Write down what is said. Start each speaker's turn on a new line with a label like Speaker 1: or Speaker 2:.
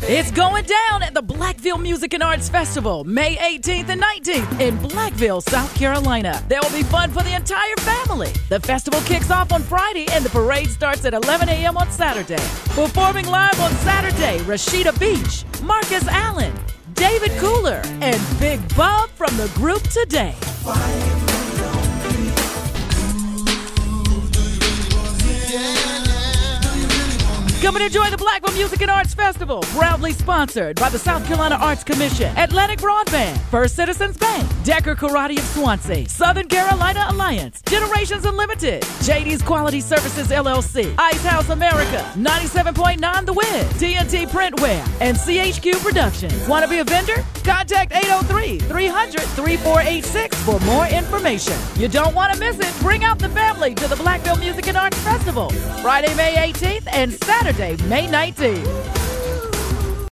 Speaker 1: It's going down at the Blackville Music and Arts Festival, May 18th and 19th in Blackville, South Carolina. There will be fun for the entire family. The festival kicks off on Friday and the parade starts at 11 a.m. on Saturday. Performing live on Saturday, Rashida Beach, Marcus Allen, David Cooler, and Big Bob from the group Today. Come and enjoy the Blackville Music and Arts Festival, proudly sponsored by the South Carolina Arts Commission, Atlantic Broadband, First Citizens Bank, Decker Karate of Swansea, Southern Carolina Alliance, Generations Unlimited, JD's Quality Services LLC, Ice House America, 97.9 The Wind, TNT Printwear, and CHQ Productions. Want to be a vendor? Contact 803-300-3486 for more information. You don't want to miss it. Bring out the family to the Blackville Music and Arts Festival, Friday, May 18th and Saturday, May 19th.